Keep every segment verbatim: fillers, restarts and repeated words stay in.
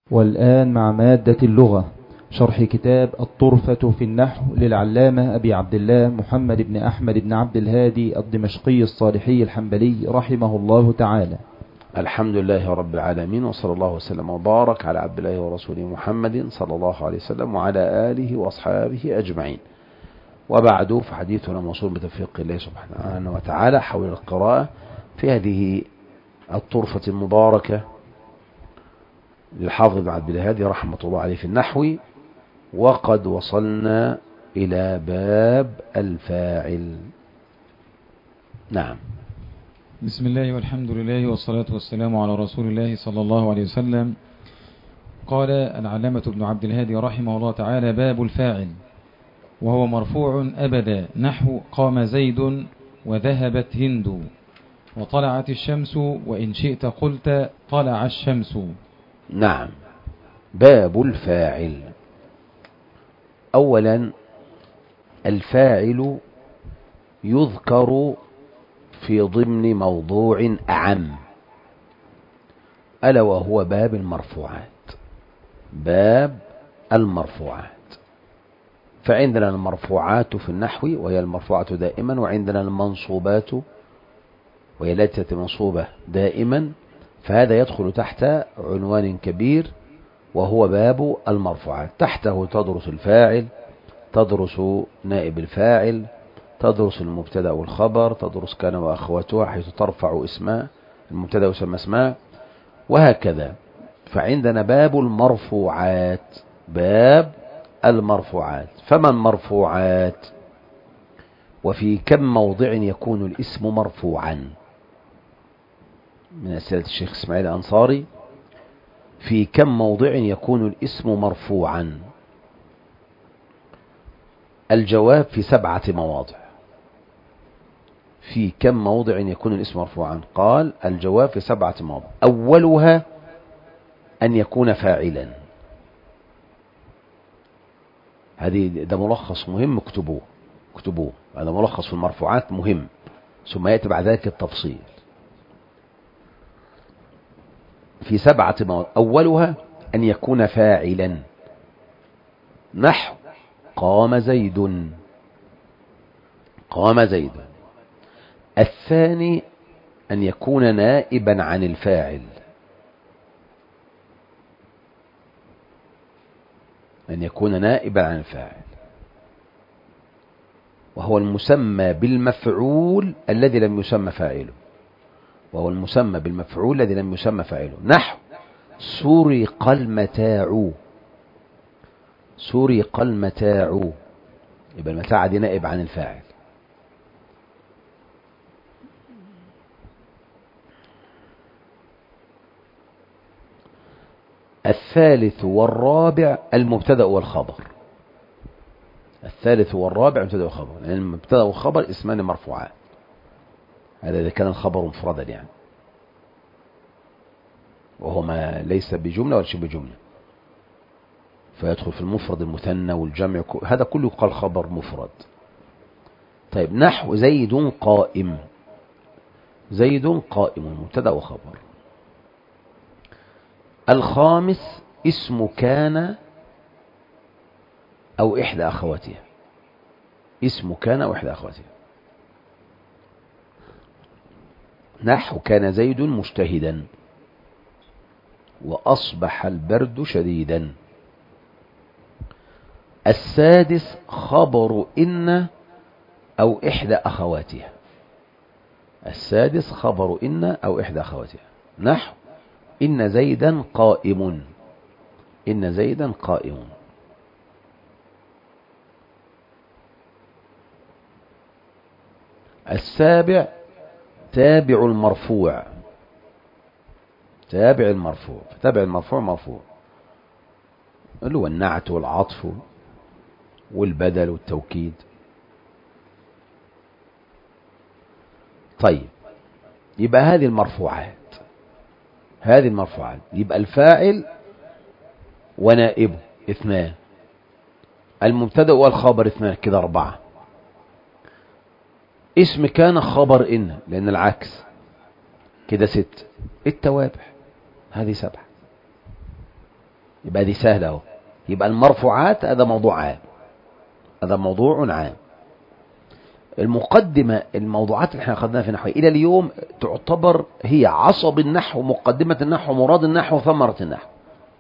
والآن مع مادة اللغة، شرح كتاب الطرفة في النحو للعلامة أبي عبد الله محمد بن أحمد بن عبد الهادي الدمشقي الصالحي الحنبلي رحمه الله تعالى. الحمد لله رب العالمين، وصلى الله وسلم وبارك على عبد الله ورسوله محمد صلى الله عليه وسلم وعلى آله وأصحابه أجمعين. وبعد، فحديثنا موصول بتوفيق الله سبحانه وتعالى حول القراءة في هذه الطرفة المباركة للحافظ بن عبد الهادي رحمة الله عليه في النحو. وقد وصلنا إلى باب الفاعل. نعم. بسم الله والحمد لله والصلاة والسلام على رسول الله صلى الله عليه وسلم. قال العلامة ابن عبد الهادي رحمه الله تعالى: باب الفاعل، وهو مرفوع أبدا، نحو قام زيد وذهبت هند وطلعت الشمس، وإن شئت قلت طلع الشمس. نعم. باب الفاعل. أولا، الفاعل يذكر في ضمن موضوع أعم، ألا وهو باب المرفوعات. باب المرفوعات. فعندنا المرفوعات في النحو وهي المرفوعة دائما، وعندنا المنصوبات وهي التي منصوبة دائما، فهذا يدخل تحت عنوان كبير وهو باب المرفوعات. تحته تدرس الفاعل، تدرس نائب الفاعل، تدرس المبتدأ والخبر، تدرس كان وأخواتها حيث ترفع اسماء المبتدأ ويسمى اسماء، وهكذا. فعندنا باب المرفوعات. باب المرفوعات. فما المرفوعات؟ وفي كم موضع يكون الاسم مرفوعا؟ من أسئلة الشيخ إسماعيل الأنصاري: في كم موضع يكون الاسم مرفوعا؟ الجواب: في سبعة مواضع. في كم موضع يكون الاسم مرفوعا؟ قال: الجواب في سبعة مواضع. أولها أن يكون فاعلا. هذه ده ملخص مهم، اكتبوه اكتبوه هذا ملخص في المرفوعات مهم، ثم يأتي بعد ذلك التفصيل. في سبعة مواضع. أولها أن يكون فاعلا، نحو قام زيد. قام زيد. الثاني أن يكون نائبا عن الفاعل، أن يكون نائبا عن الفاعل، وهو المسمى بالمفعول الذي لم يسمى فاعله. وهو المسمى بالمفعول الذي لم يسمى فاعله، نحو سرق المتاع. سرق المتاع، يبقى المتاع دي نائب عن الفاعل. الثالث والرابع المبتدأ والخبر. الثالث والرابع المبتدأ والخبر، لأن يعني المبتدأ والخبر اسمان مرفوعات، هذا إذا كان الخبر مفردا يعني، وهو ما ليس بجملة ولا شبه بجملة، فيدخل في المفرد المثنى والجمع، هذا كله يقال خبر مفرد. طيب، نحو زيد قائم. زيد قائم مبتدأ وخبر. الخامس اسم كان أو إحدى أخواتها. اسم كان أو إحدى أخواتها، نحو كان زيد مجتهدا وأصبح البرد شديدا. السادس خبر إن أو إحدى أخواتها. السادس خبر إن أو إحدى أخواتها، نحو إن زيدا قائم. إن زيدا قائم. السابع تابع المرفوع. تابع المرفوع. تابع المرفوع مرفوع، اللي هو النعت والعطف والبدل والتوكيد. طيب، يبقى هذه المرفوعات. هذه المرفوعات يبقى الفاعل ونائبه اثنان، المبتدأ والخبر اثنان، كده أربعة. اسم كان خبر إن، لأن العكس كده ست. التوابع هذه سبعة. يبقى دي سهلة اهو. يبقى المرفوعات هذا موضوع عام، هذا موضوع عام. المقدمة، الموضوعات اللي احنا أخذناها في النحو إلى اليوم تعتبر هي عصب النحو، مقدمة النحو، مراد النحو، ثمرة النحو.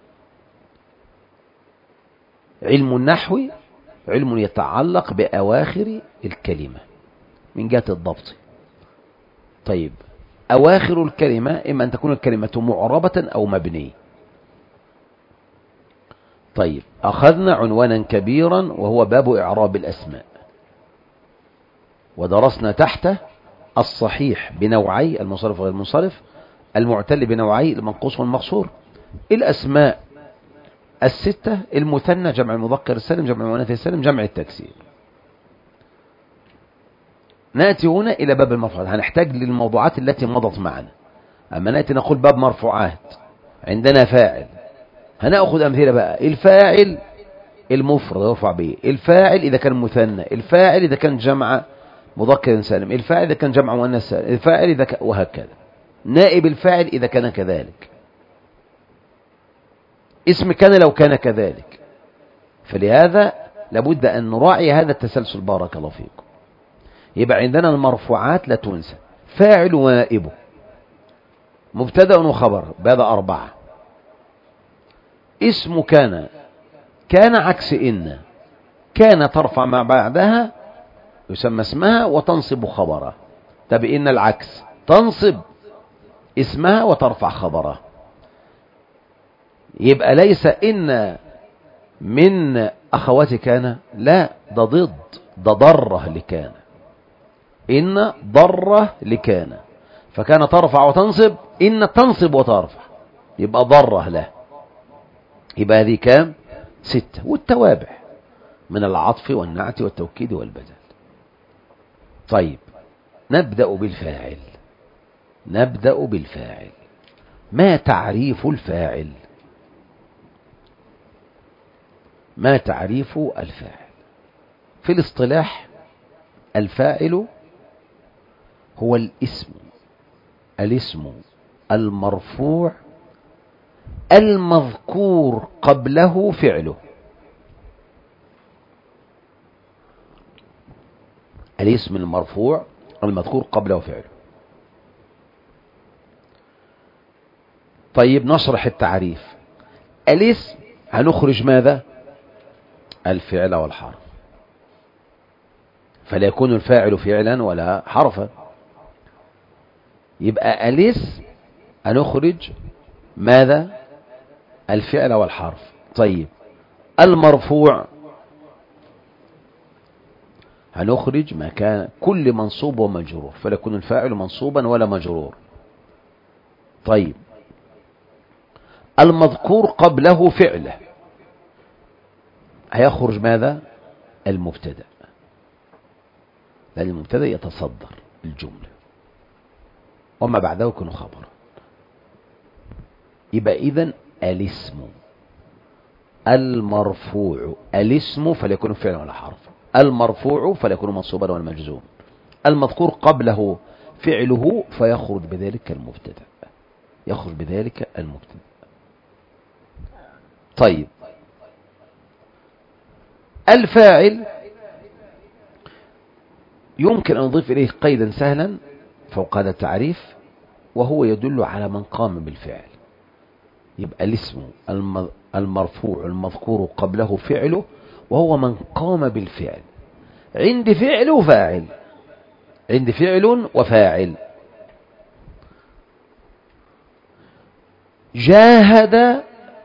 علم النحو علم يتعلق بأواخر الكلمة من جهة الضبط. طيب، أواخر الكلمة إما أن تكون الكلمة معربة أو مبنية. طيب، أخذنا عنوانا كبيرا وهو باب إعراب الأسماء، ودرسنا تحته الصحيح بنوعي المنصرف وغير المنصرف، المعتل بنوعي المنقوص والمقصور، الأسماء الستة، المثنى جمع المذكر السالم، جمع المؤنث السالم، جمع التكسير. نأتي هنا إلى باب المرفوعات، هنحتاج للموضوعات التي مضت معنا. أما نأتي نقول باب مرفوعات، عندنا فاعل، هنأخذ أمثلة بقى. الفاعل المفرد يرفع به، الفاعل إذا كان مثنى، الفاعل إذا كان جمع مذكر سالم، الفاعل إذا كان جمع مؤنث سالم، الفاعل إذا كان، وهكذا. نائب الفاعل إذا كان كذلك، اسم كان لو كان كذلك. فلهذا لابد أن نراعي هذا التسلسل. بارك الله فيكم. يبقى عندنا المرفوعات لا تنسى، فاعل ونائبه، مبتدأ وخبر، بهذا أربعة. اسم كان، كان عكس إن، كان ترفع ما بعدها يسمى اسمها وتنصب خبرها. طب إن العكس، تنصب اسمها وترفع خبرها. يبقى ليس إن من أخوات كان، لا، ده ضد، ده ضره لكان. إن ضره لكان، فكان ترفع وتنصب، إن تنصب وترفع، يبقى ضره له. يبقى هذه كام؟ ستة. والتوابع من العطف والنعت والتوكيد والبدل. طيب، نبدأ بالفاعل. نبدأ بالفاعل. ما تعريف الفاعل؟ ما تعريف الفاعل؟ في الاصطلاح، الفاعل هو الاسم الاسم المرفوع المذكور قبله فعله. الاسم المرفوع المذكور قبله فعله. طيب، نشرح التعريف. الاسم هنخرج ماذا؟ الفعل والحرف، فلا يكون الفاعل فعلا ولا حرفا. يبقى الاسم هنخرج ماذا؟ الفعل والحرف. طيب، المرفوع هنخرج ما كان كل منصوب ومجرور، فلا يكون الفاعل منصوبا ولا مجرور. طيب، المذكور قبله فعله هيخرج ماذا؟ المبتدأ، لأن المبتدأ يتصدر الجملة وما بعده يكون خبرا. يبقى إذن الاسم المرفوع، الاسم فلا يكون فعلا ولا حرف، المرفوع فلا يكون منصوبا ولا مجزوم، المذكور قبله فعله فيخرج بذلك المبتدأ، يخرج بذلك المبتدأ. طيب، الفاعل يمكن أن نضيف إليه قيدا سهلا فوق هذا التعريف، وهو يدل على من قام بالفعل. يبقى الاسم المرفوع المذكور قبله فعله، وهو من قام بالفعل. عندي فعل وفاعل، عندي فعل وفاعل. جاهد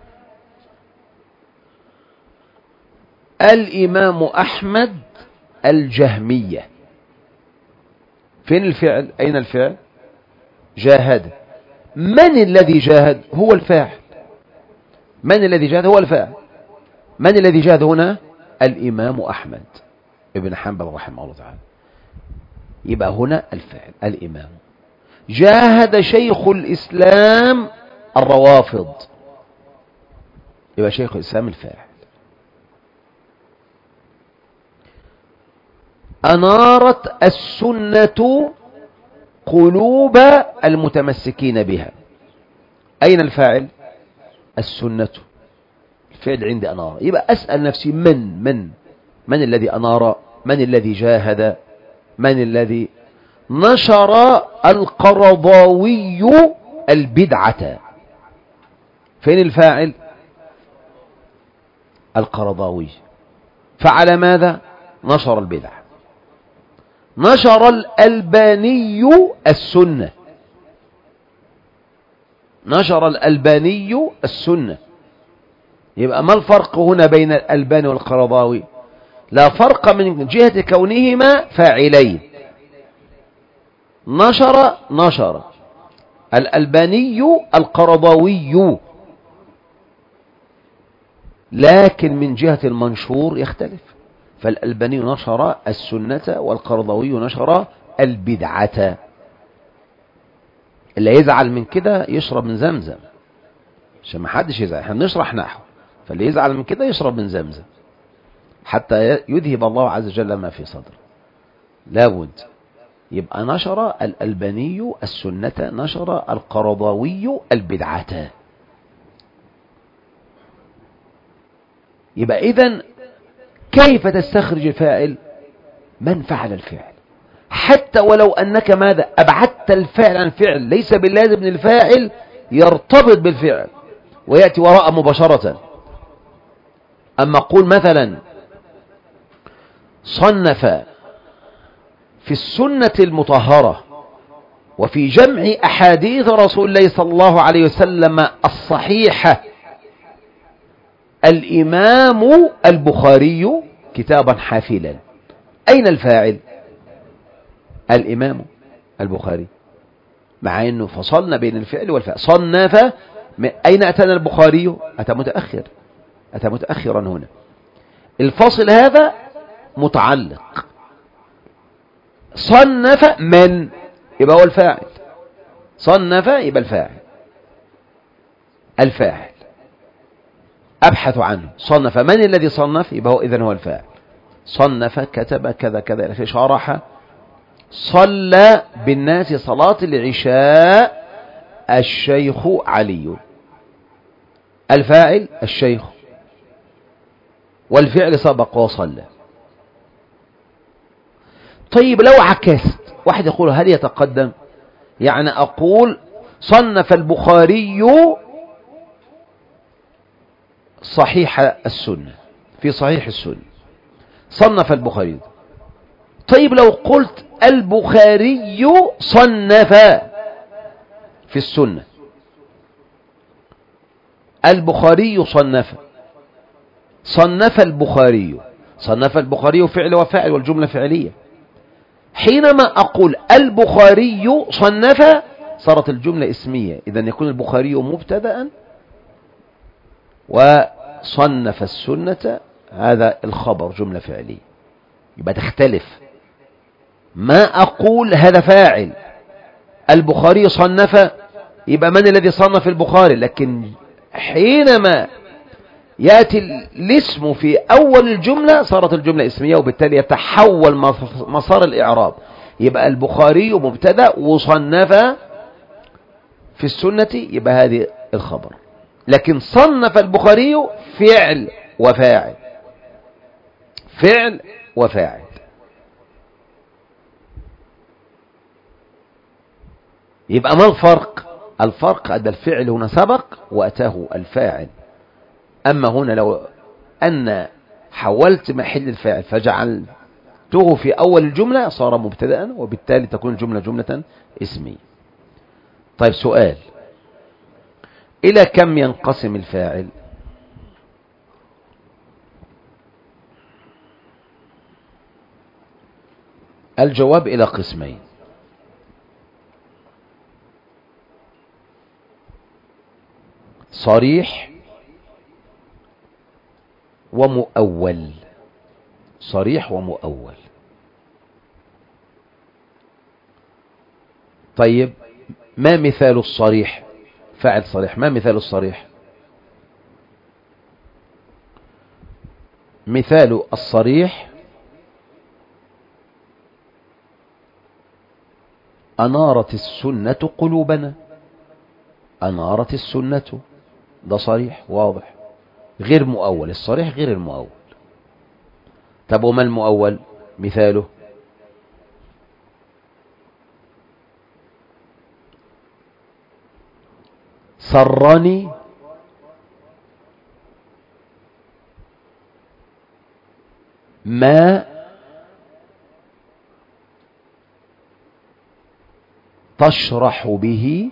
الإمام أحمد الجهمية. فين الفعل؟ أين الفعل؟ جاهد. من الذي جاهد؟ هو الفاعل. من الذي جاهد؟ هو الفاعل. من الذي جاهد هنا؟ الإمام أحمد ابن حنبل رحمه الله تعالى. يبقى هنا الفاعل الإمام. جاهد شيخ الإسلام الروافض، يبقى شيخ الإسلام الفاعل. أنارت السنة قلوب المتمسكين بها. أين الفاعل؟ السنة. الفعل عندي أنار. يبقى أسأل نفسي من من من الذي أنار، من الذي جاهد، من الذي نشر القرضاوي البدعة. فين الفاعل؟ القرضاوي. فعل ماذا؟ نشر البدعة. نشر الألباني السنة. نشر الألباني السنة. يبقى ما الفرق هنا بين الألباني والقرضاوي؟ لا فرق من جهة كونهما فاعلين. نشر نشر الألباني القرضاوي، لكن من جهة المنشور يختلف. فالألباني نشر السنة والقرضاوي نشر البدعة. اللي يزعل من كده يشرب من زمزم، عشان ما حدش يزعل، احنا بنشرح نحو. فاللي يزعل من كده يشرب من زمزم حتى يذهب الله عز وجل ما في صدره. لابد. يبقى نشر الألباني السنة، نشر القرضاوي البدعة. يبقى إذن كيف تستخرج الفاعل؟ من فعل الفعل، حتى ولو أنك ماذا أبعدت الفعل عن الفعل، ليس باللازم أن الفاعل يرتبط بالفعل ويأتي وراء مباشرة. أما أقول مثلا صنف في السنة المطهرة وفي جمع أحاديث رسول الله صلى الله عليه وسلم الصحيحة الإمام البخاري كتابا حافلا، أين الفاعل؟ الإمام البخاري، مع أنه فصلنا بين الفعل والفعل. صنف، أين أتانا البخاري؟ أتى متأخر، أتى متأخرا هنا. الفصل هذا متعلق. صنف من؟ يبقى هو الفاعل. صنف يبقى الفاعل. الفاعل أبحث عنه. صنف، من الذي صنف؟ يبقى هو إذن هو الفاعل. صنف، كتب، كذا كذا، شرح. صلى بالناس صلاة العشاء الشيخ علي. الفاعل الشيخ، والفعل سبق وصلى. طيب لو عكست، واحد يقول هل يتقدم؟ يعني أقول صنف البخاري صحيح السنة، في صحيح السنة صنف البخاري. طيب لو قلت البخاري صنف في السنة، البخاري صنف، صنف البخاري، صنف البخاري فعل وفاعل والجملة فعلية. حينما أقول البخاري صنف صارت الجملة اسمية، إذن يكون البخاري مبتدأ وصنف السنة هذا الخبر جملة فعلية. يبقى تختلف. ما أقول هذا فاعل، البخاري صنف، يبقى من الذي صنف البخاري؟ لكن حينما يأتي الاسم في أول الجملة صارت الجملة اسمية، وبالتالي يتحول مسار الإعراب. يبقى البخاري مبتدأ وصنف في السنة، يبقى هذه الخبر. لكن صنف البخاري فعل وفاعل، فعل وفاعل. يبقى ما الفرق؟ الفرق أن الفعل هنا سبق وأتاه الفاعل. أما هنا لو أن حولت محل الفاعل فجعلته في أول الجملة صار مبتدأ، وبالتالي تكون الجملة جملة اسمية. طيب سؤال، إلى كم ينقسم الفاعل؟ الجواب إلى قسمين. صريح ومؤول. صريح ومؤول. طيب ما مثال الصريح؟ فاعل صريح، ما مثال الصريح؟ مثال الصريح أنارت السنة قلوبنا. أنارت السنة، ده صريح واضح. غير مؤول، الصريح غير المؤول. طب وما المؤول؟ مثاله سرني ما تشرح به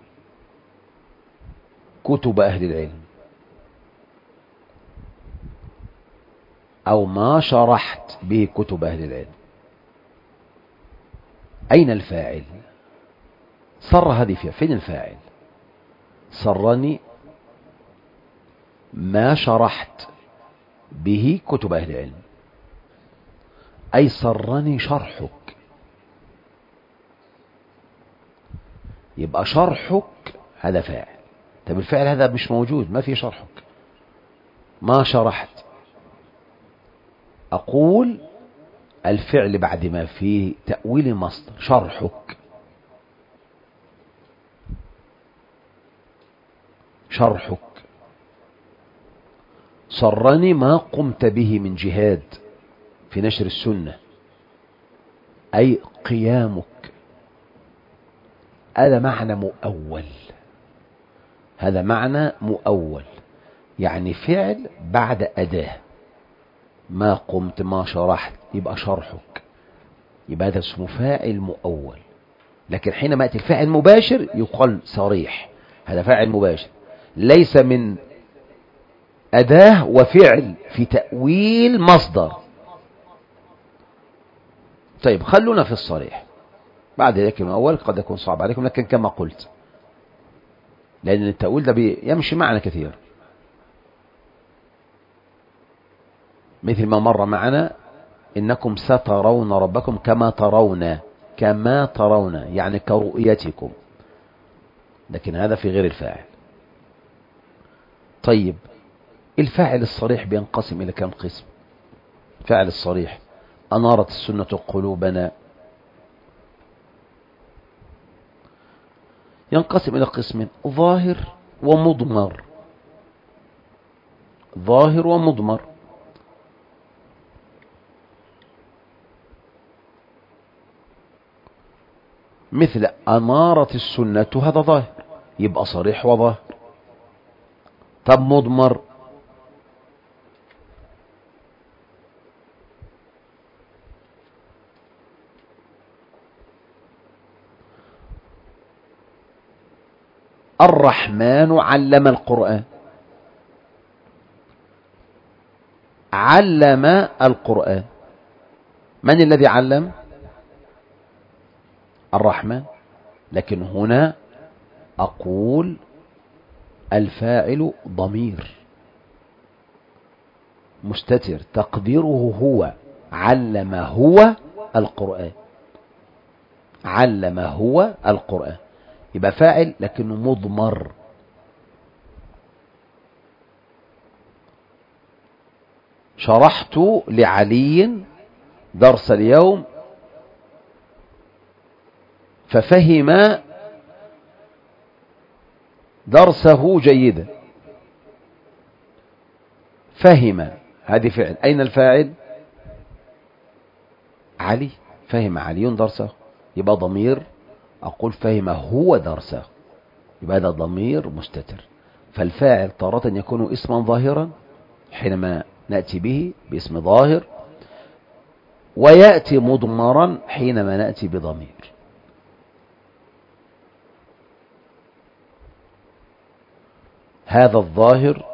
كتب أهل العلم، أو ما شرحت به كتب أهل العلم. أين الفاعل؟ سر هذه فيها، فين الفاعل؟ سرني ما شرحت به كتب أهل العلم، أي سرني شرحك. يبقى شرحك هذا فاعل. طب الفعل هذا مش موجود، ما في شرحك، ما شرحت. أقول الفعل بعد ما فيه تأويل مصدر، شرحك، شرحك. سرني ما قمت به من جهاد في نشر السنة، أي قيامك. هذا معنى مؤول، هذا معنى مؤول، يعني فعل بعد أداة. ما قمت، ما شرحت، يبقى شرحك، يبقى هذا اسمه فاعل مؤول. لكن حينما يأتي الفاعل مباشر يقال صريح، هذا فاعل مباشر ليس من أداة وفعل في تأويل مصدر. طيب خلونا في الصريح، بعد ذلك المؤول قد يكون صعب عليكم، لكن كما قلت لأن التأويل ده يمشي معنا كثير، مثل ما مر معنا إنكم سترون ربكم كما ترون، كما ترون يعني كرؤيتكم، لكن هذا في غير الفاعل. طيب الفاعل الصريح بينقسم إلى كم قسم؟ فاعل الصريح أنارت السنة قلوبنا، ينقسم إلى قسم ظاهر ومضمر. ظاهر ومضمر. مثل أنارت السنة، هذا ظاهر يبقى صريح وظاهر. طب مضمر؟ الرحمن علم القرآن، علم القرآن، من الذي علم؟ الرحمن. لكن هنا أقول الفاعل ضمير مستتر تقديره هو، علم هو القرآن، علم هو القرآن، يبقى فاعل لكنه مضمر. شرحت لعلي درس اليوم ففهم درسه جيدا. فهم هذه فعل، أين الفاعل؟ علي، فهم علي درسه، يبقى ضمير. أقول فهم هو درسه، يبقى هذا ضمير مستتر. فالفاعل تارة يكون اسما ظاهرا حينما نأتي به باسم ظاهر، ويأتي مضمرا حينما نأتي بضمير. هذا الظاهر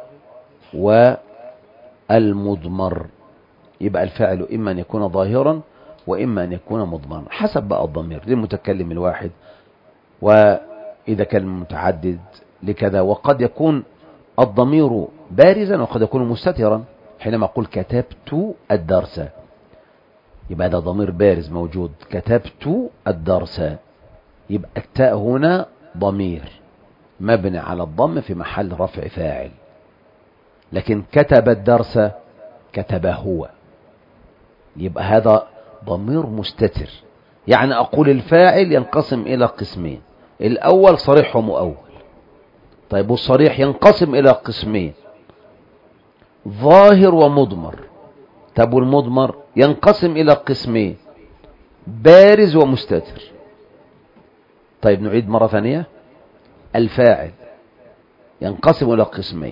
والمضمر. يبقى الفاعل إما أن يكون ظاهرا وإما أن يكون مضمرا حسب بقى الضمير للمتكلم الواحد، وإذا كان متعدد لكذا. وقد يكون الضمير بارزا وقد يكون مستترا. حينما أقول كتبت الدرس يبقى هذا ضمير بارز موجود، كتبت الدرس، يبقى التاء هنا ضمير مبني على الضم في محل رفع فاعل. لكن كتب الدرس، كتب هو، يبقى هذا ضمير مستتر. يعني أقول الفاعل ينقسم إلى قسمين، الأول صريح ومؤول. طيب والصريح ينقسم إلى قسمين، ظاهر ومضمر. طب والمضمر ينقسم إلى قسمين، بارز ومستتر. طيب نعيد مرة ثانية. الفاعل ينقسم إلى قسمين،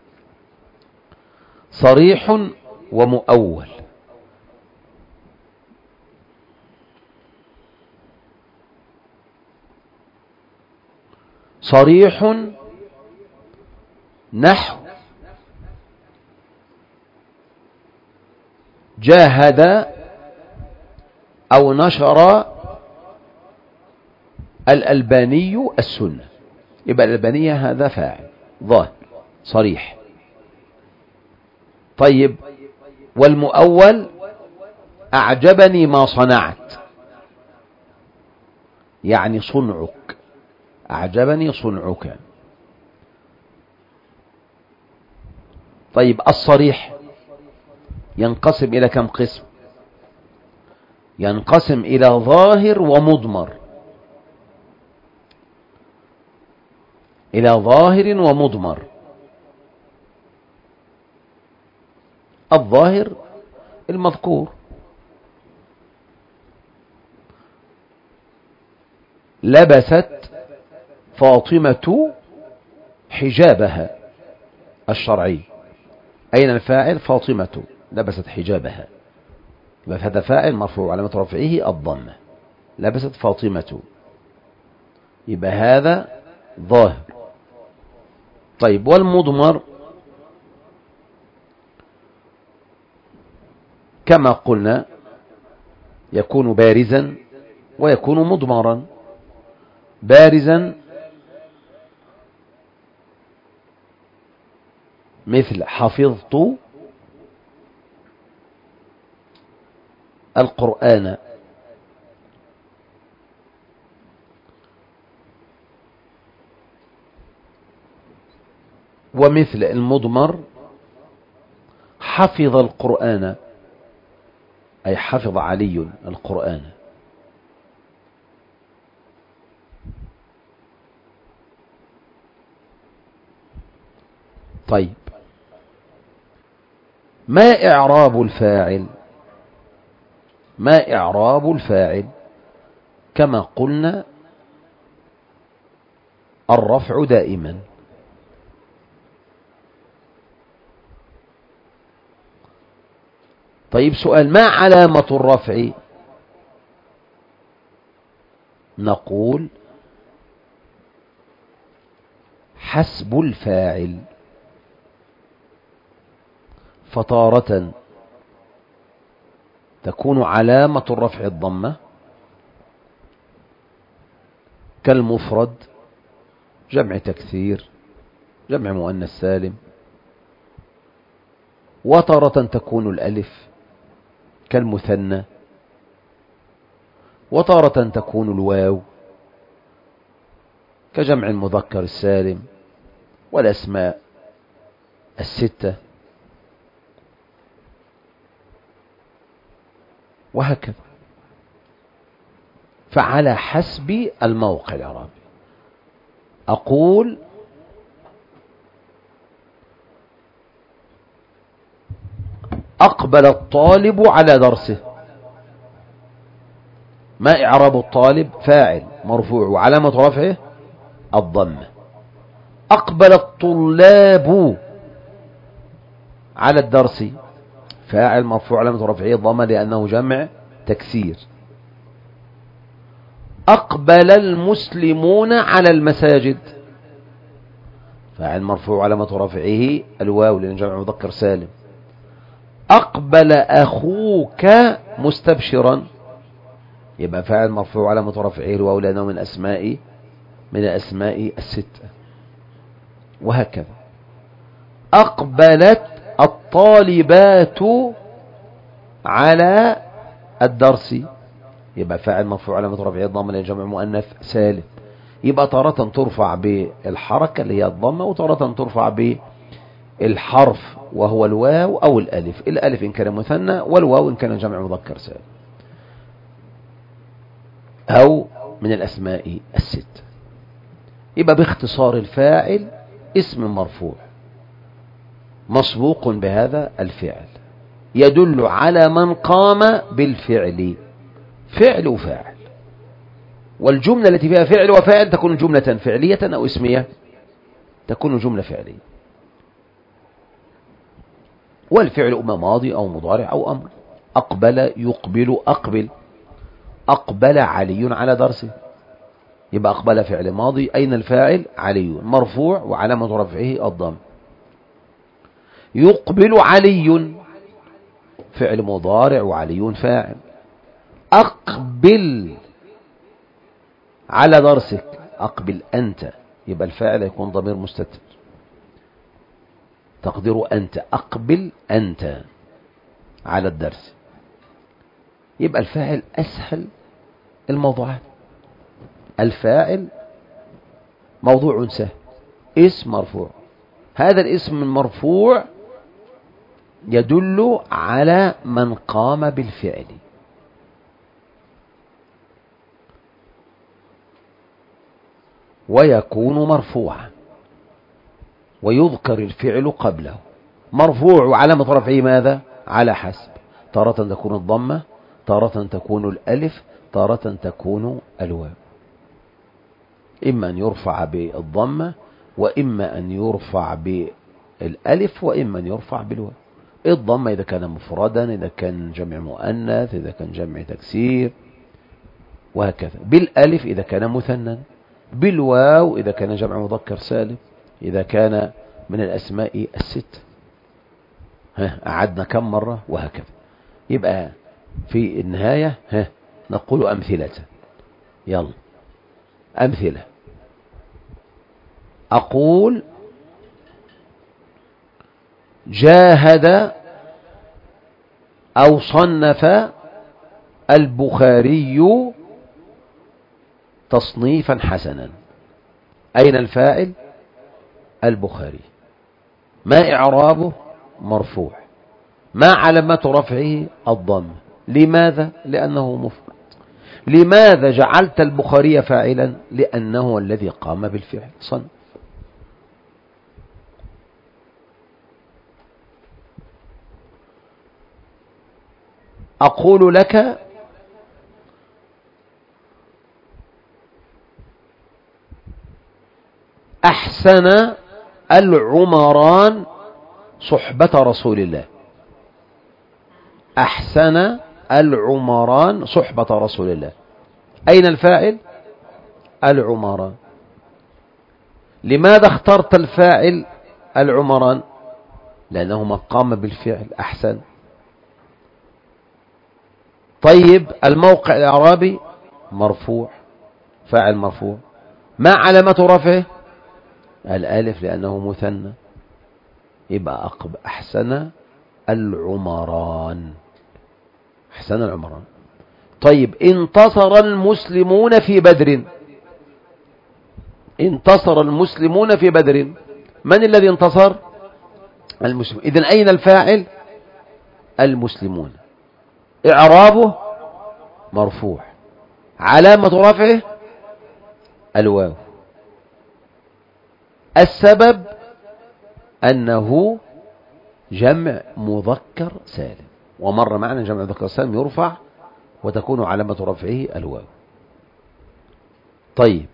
صريح ومؤول. صريح نحو جاهد أو نشر الألباني السنة، يبقى الألبانية هذا فاعل ظاهر صريح. طيب والمؤول أعجبني ما صنعت، يعني صنعك، أعجبني صنعك. طيب الصريح ينقسم إلى كم قسم؟ ينقسم إلى ظاهر ومضمر، إلى ظاهر ومضمر. الظاهر المذكور، لبست فاطمة حجابها الشرعي. أين الفاعل؟ فاطمة لبست حجابها، يبقى هذا فاعل مرفوع علامة رفعه الضمة، لبست فاطمة، يبقى هذا ظاهر. طيب والمضمر كما قلنا يكون بارزا ويكون مضمرا. بارزا مثل حفظت القرآن. ومثل المضمر حفظ القرآن، أي حفظ علي القرآن. طيب ما إعراب الفاعل؟ ما إعراب الفاعل؟ كما قلنا الرفع دائما. طيب سؤال، ما علامة الرفع؟ نقول حسب الفاعل، فتارة تكون علامة الرفع الضمة كالمفرد، جمع تكثير، جمع مؤنث سالم. وتارة تكون الألف كالمثنى، وتارة تكون الواو كجمع المذكر السالم والأسماء الستة، وهكذا. فعلى حسب الموقع الإعرابي أقول أقبل الطالب على درسه. ما إعراب الطالب؟ فاعل مرفوع وعلامة رفعه الضمة. أقبل الطلاب على الدرس، فاعل مرفوع علامة رفعه الضمة لأنه جمع تكسير. أقبل المسلمون على المساجد، فاعل مرفوع علامة رفعه الواو لأنه جمع مذكر سالم. أقبل أخوك مستبشرا، يبقى فاعل مرفوع علامة رفعه الواو لأنه من أسماء من الأسماء الستة، وهكذا. أقبلت الطالبات على الدرس، يبقى فاعل مرفوع علامة رفعه الضمة لجمع مؤنث سالم. يبقى تارة ترفع بالحركة اللي هي الضمة، وتارة ترفع بالحرف وهو الواو أو الألف. الألف إن كان مثنى، والواو إن كان جمع مذكر سالم، أو من الأسماء الست. يبقى باختصار الفاعل اسم مرفوع مسبوق بهذا الفعل يدل على من قام بالفعل، فعل وفاعل. والجملة التي فيها فعل وفاعل تكون جملة فعلية أو اسمية؟ تكون جملة فعلية. والفعل إما ماضي أو مضارع أو أمر. أقبل يقبل أقبل، أقبل علي على درسه، يبقى أقبل فعل ماضي. أين الفاعل؟ علي، مرفوع وعلامة رفعه الضم. يقبل علي فعل مضارع وعلي فاعل. أقبل على درسك، أقبل أنت، يبقى الفاعل يكون ضمير مستتر تقديره أنت، أقبل أنت على الدرس. يبقى الفاعل أسهل الموضوعات. الفاعل موضوع سهل، اسم مرفوع. هذا الاسم المرفوع يدل على من قام بالفعل. ويكون مرفوعا ويذكر الفعل قبله. مرفوع وعلامة رفعه ماذا؟ على حسب، تارة تكون الضمة، تارة تكون الألف، تارة تكون الواو. إما أن يرفع بالضمة، وإما أن يرفع بالألف، وإما أن يرفع بالواو. الضمة إذا كان مفردا، إذا كان جمع مؤنث، إذا كان جمع تكسير، وهكذا. بالألف إذا كان مثنى، بالواو إذا كان جمع مذكر سالم، إذا كان من الأسماء الست. ها أعدنا كم مرة؟ وهكذا. يبقى في النهاية ها نقول أمثلة. يلا أمثلة. أقول جاهد أو صنف البخاري تصنيفا حسنا. أين الفاعل؟ البخاري. ما إعرابه؟ مرفوع. ما علامة رفعه؟ الضم. لماذا؟ لأنه مفرد. لماذا جعلت البخاري فاعلا؟ لأنه الذي قام بالفعل، صنف. أقول لك أحسن العمران صحبة رسول الله. أحسن العمران صحبة رسول الله. أين الفاعل؟ العمران. لماذا اخترت الفاعل العمران؟ لأنه من قام بالفعل أحسن. طيب الموقع الإعرابي مرفوع، فاعل مرفوع. ما علامة رفعه؟ الألف لأنه مثنى. يبقى أقب أحسن العمران، أحسن العمران. طيب انتصر المسلمون في بدر. انتصر المسلمون في بدر. من الذي انتصر؟ المسلمون. إذن أين الفاعل؟ المسلمون. إعرابه مرفوع. علامة رفعه الواو. السبب أنه جمع مذكر سالم، ومر معنا جمع مذكر سالم يرفع وتكون علامة رفعه الواو. طيب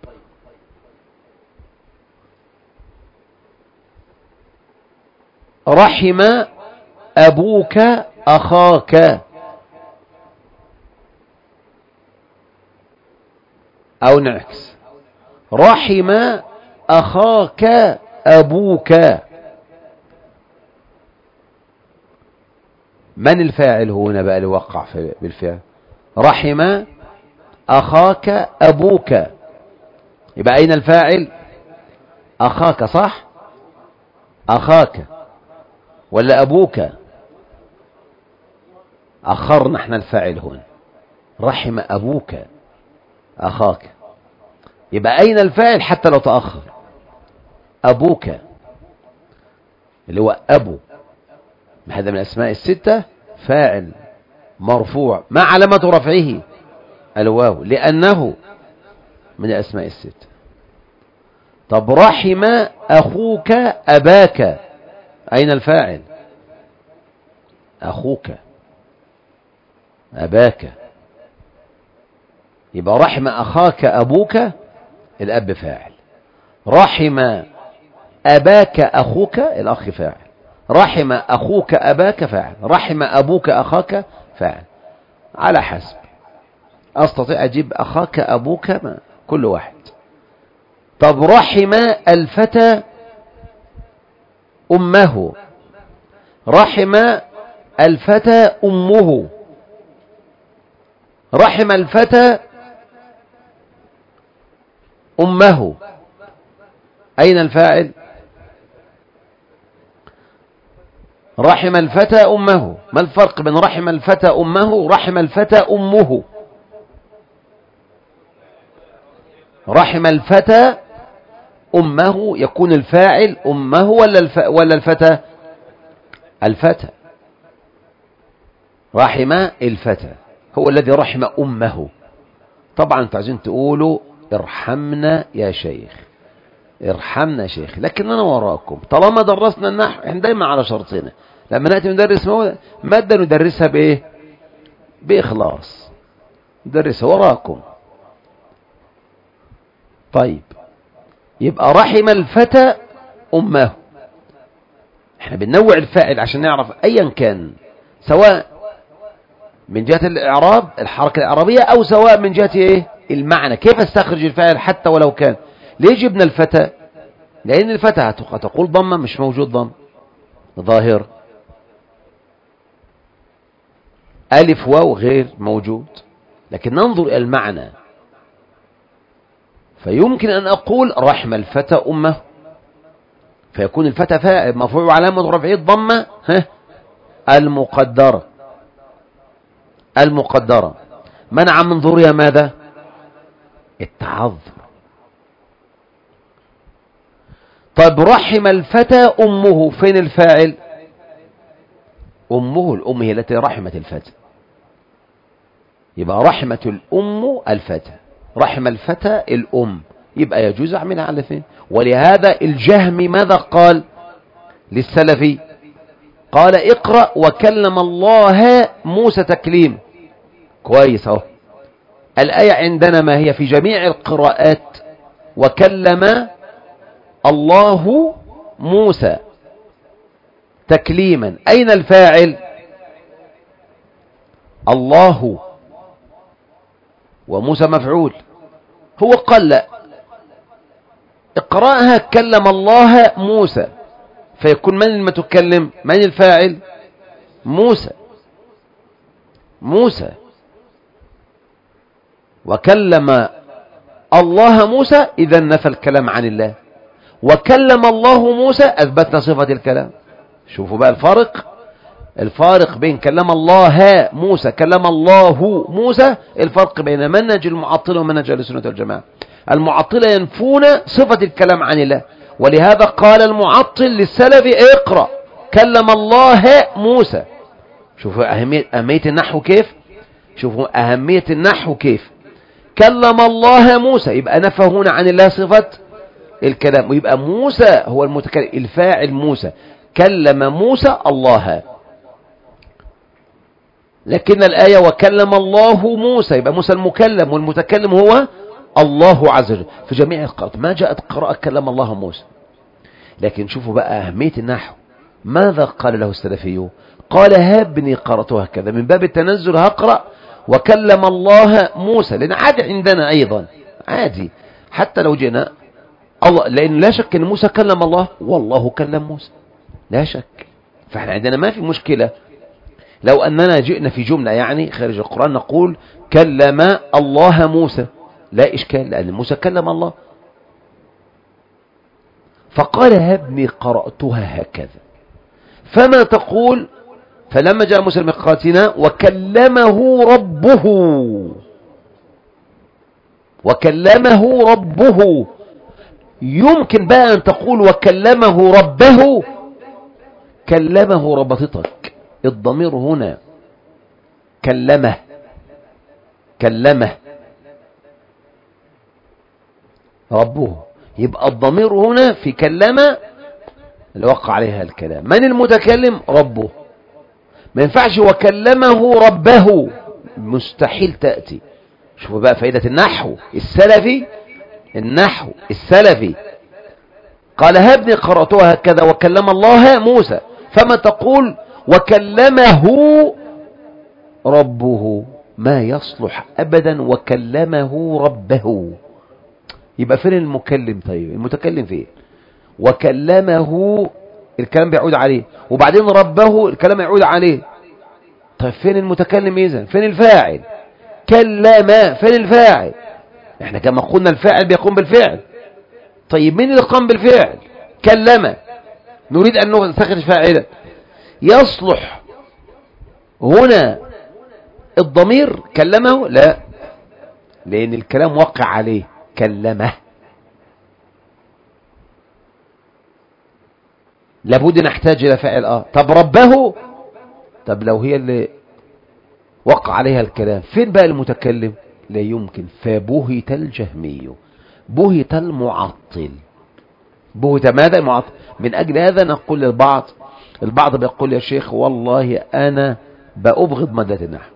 رحم أبوك أخاك، أو نعكس، رحم أخاك أبوك. من الفاعل هنا بقى اللي وقع بالفعل؟ رحم أخاك أبوك. يبقى أين الفاعل؟ أخاك، صح؟ أخاك ولا أبوك؟ أخرنا احنا الفاعل هنا. رحم أبوك أخاك. يبقى أين الفاعل حتى لو تأخر؟ أبوك اللي هو أبو، هذا من الأسماء الستة، فاعل مرفوع. ما علامة رفعه؟ الواو، لأنه من الأسماء الستة. طب رحم أخوك أباك، أين الفاعل؟ أخوك، أباك. يبقى رحم أخاك أبوك، الأب فاعل. رحم أباك أخوك، الأخ فاعل. رحم أخوك أباك فاعل. رحم أبوك أخاك فاعل. على حسب، أستطيع أجيب أخاك أبوك، ما كل واحد. طب رحم الفتى أمه، رحم الفتى أمه، رحم الفتى أمه، أين الفاعل؟ رحم الفتى أمه. ما الفرق بين رحم الفتى أمه ورحم الفتى أمه؟ رحم الفتى أمه يكون الفاعل أمه ولا الف... ولا الفتى؟ الفتى. رحم الفتى هو الذي رحم أمه. طبعا انتوا عايزين تقولوا ارحمنا يا شيخ، ارحمنا يا شيخ، لكن أنا وراكم. طالما درسنا النحو احنا دايما على شرطنا، لما نأتي ندرس مادة ندرسها بإيه؟ بإخلاص، ندرسها وراكم. طيب، يبقى رحم الفتى أمه. احنا بننوع الفاعل عشان نعرف أيا كان، سواء من جهة الإعراب الحركة الإعرابية أو سواء من جهة إيه؟ المعنى، كيف استخرج الفاعل حتى ولو كان. ليه جبنا الفتى؟ لأن الفتى هتقول ضمة، مش موجود ضم ظاهر، ألف واو غير موجود، لكن ننظر إلى المعنى. فيمكن أن أقول رحم الفتى أمه، فيكون الفتى فاعل مرفوع وعلامة رفعه الضمة ها المقدرة، المقدرة منع من ظهورها ماذا؟ التعذر. طيب رحم الفتى أمه، فين الفاعل؟ أمه، الأم هي التي رحمت الفتى، يبقى رحمة الأم الفتى، رحم الفتى الأم، يبقى يجوز أعملها على الاثنين. ولهذا الجهمي ماذا قال للسلفي؟ قال اقرأ وكلم الله موسى تكليم. كويس اهو، الآية عندنا ما هي في جميع القراءات؟ وكلم الله موسى تكليما. أين الفاعل؟ الله، وموسى مفعول. هو قال لا، اقرأها كلم الله موسى، فيكون من المتكلم؟ من الفاعل؟ موسى، موسى. وكلم الله موسى، إذا نفى الكلام عن الله. وكلم الله موسى، أثبتنا صفة الكلام. شوفوا بقى الفارق، الفارق بين كلم الله موسى كلم الله موسى، الفرق بين منهج المعطلة ومنهج أهل السنة والجماعة. المعطلة ينفون صفة الكلام عن الله، ولهذا قال المعطل للسلف اقرأ كلم الله موسى. شوفوا أهمية, أهمية النحو كيف، شوفوا أهمية النحو كيف. كلم الله موسى، يبقى نفى هنا عن الله صفة الكلام، ويبقى موسى هو المتكلم، الفاعل موسى، كلم موسى الله. لكن الآية وكلم الله موسى، يبقى موسى المكلم والمتكلم هو الله عز وجل. في جميع القراءات ما جاءت قراءة كلم الله موسى. لكن شوفوا بقى أهمية النحو، ماذا قال له السلفي؟ قال هابني قرأتها كذا، من باب التنزل هقرأ وكلم الله موسى، لأن عادي عندنا أيضا، عادي حتى لو جينا الله، لأن لا شك أن موسى كلم الله والله كلم موسى، لا شك. فإحنا عندنا ما في مشكلة لو أننا جئنا في جملة يعني خارج القرآن نقول كلم الله موسى، لا إشكال، لأن موسى كلم الله. فقال هبني قرأتها هكذا. فما تقول؟ فلما جاء موسى لميقاتنا وكلمه ربه، وكلمه ربه، يمكن بقى أن تقول وكلمه ربه، كلمه ربطتك، الضمير هنا كلمه، كلمه ربه، يبقى الضمير هنا في كلمه اللي وقع عليها الكلام. من المتكلم؟ ربه. ما ينفعش وكلمه ربه، مستحيل تأتي. شوفوا بقى فائدة النحو السلفي، النحو السلفي. قال هابني قرأتها هكذا وكلم الله موسى، فما تقول وكلمه ربه؟ ما يصلح أبدا وكلمه ربه. يبقى فين المكلم؟ طيب المتكلم فين؟ وكلمه الكلام بيعود عليه، وبعدين ربه الكلام يعود عليه. طيب فين المتكلم إذن؟ فين الفاعل؟ كلم، فين الفاعل؟ احنا كما قلنا الفاعل بيقوم بالفعل. طيب مين اللي قام بالفعل؟ كلم. نريد أن نستخرج فاعلا. يصلح هنا الضمير كلمه؟ لا، لأن الكلام وقع عليه، كلمه. لابد نحتاج إلى فاعل. آه طب ربه؟ طب لو هي اللي وقع عليها الكلام، فين بقى المتكلم؟ لا يمكن. فبهت الجهمي، بهت المعطل. بهت ماذا؟ المعطل. من أجل هذا نقول للبعض، البعض بيقول يا شيخ والله أنا بأبغض مادة النحو.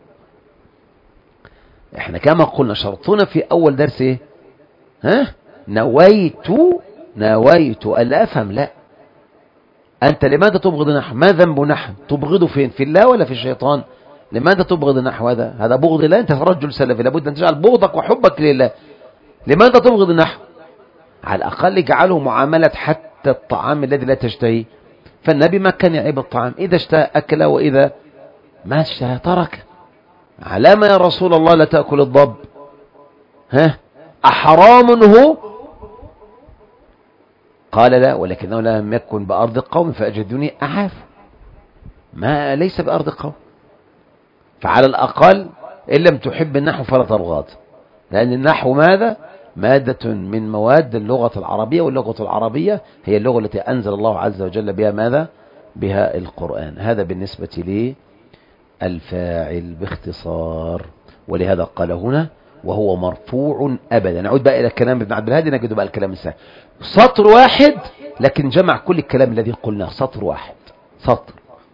احنا كما قلنا شرطنا في أول درس ايه؟ ها؟ نويت نويت ألا أفهم. لا، أنت لماذا تبغض النحو؟ ما ذنب نحو؟ تبغضه فين؟ في الله ولا في الشيطان؟ لماذا تبغض النحو؟ هذا هذا بغض الله. أنت رجل سلفي، لابد أن تجعل بغضك وحبك لله. لماذا تبغض النحو؟ على الأقل اجعله معاملة حتى الطعام الذي لا تشتهيه. فالنبي ما كان يعيب الطعام، إذا اشتهى أكل وإذا ما اشتهى ترك. على ما يا رسول الله لا تأكل الضب؟ ها؟ أحرام هو؟ قال لا، ولكنه لم يكن بأرض القوم فأجدني أعاف. ما ليس بأرض القوم. فعلى الأقل إن لم تحب النحو فلا تبغض، لأن النحو ماذا؟ مادة من مواد اللغة العربية، واللغة العربية هي اللغة التي أنزل الله عز وجل بها ماذا؟ بها القرآن. هذا بالنسبة للفاعل باختصار. ولهذا قال هنا وهو مرفوع أبدا. نعود بقى إلى كلام ابن عبد الهادي، نجد بقى الكلام السهل. سطر واحد لكن جمع كل الكلام الذي قلناه. سطر واحد، سطر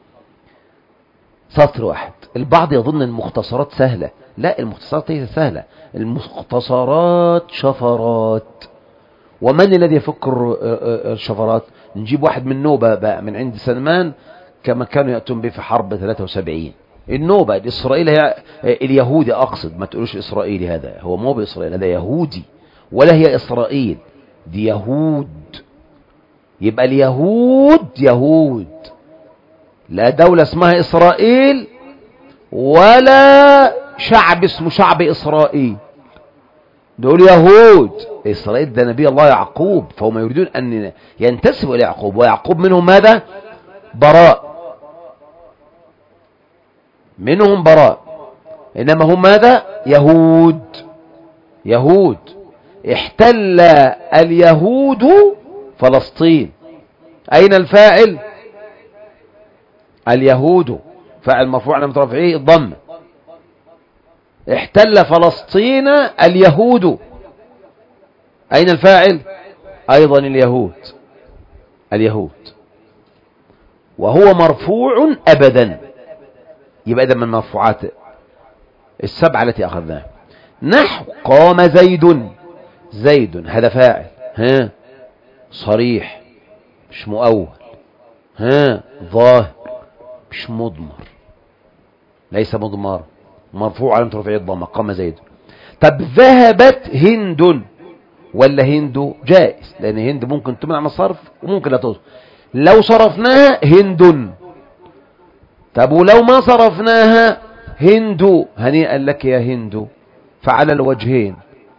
سطر واحد. البعض يظن المختصرات سهلة. لا، المختصرات هي سهلة. المختصرات شفرات. ومن الذي يفكر الشفرات؟ نجيب واحد من نوبة بقى من عند سلمان كما كانوا يأتون به في حرب ثلاثة وسبعين. النوبة الإسرائيلي هي اليهودي، أقصد ما تقولوش إسرائيلي، هذا هو مو بإسرائيل، هذا يهودي، ولا هي إسرائيل، دي يهود. يبقى اليهود يهود، لا دولة اسمها إسرائيل ولا شعب اسمه شعب إسرائيل، دول يهود. إسرائيل ده نبي الله يعقوب، فهم يريدون أن ينتسبوا إلى يعقوب، ويعقوب منهم ماذا؟ براء، منهم براء. إنما هم ماذا؟ يهود. يهود. احتل اليهود فلسطين. أين الفاعل؟ اليهود، فاعل مرفوع على رفعه الضم. احتل فلسطين اليهود. أين الفاعل؟ أيضا اليهود. اليهود. وهو مرفوع أبدا. يبقى ده من المرفوعات السبعة التي أخذناها. نحو قام زيد. زيد هذا فاعل، ها صريح مش مؤول، ها ظاهر مش مضمر، ليس مضمر، مرفوع على رفعه الضمه. قام زيد. طب ذهبت هند، ولا هند جائز، لأن هند ممكن تمنع من الصرف وممكن لا تصرف. لو صرفناها هند. طب ولو ما صرفناها هند، هنيئا لك يا هند. فعلى الوجهين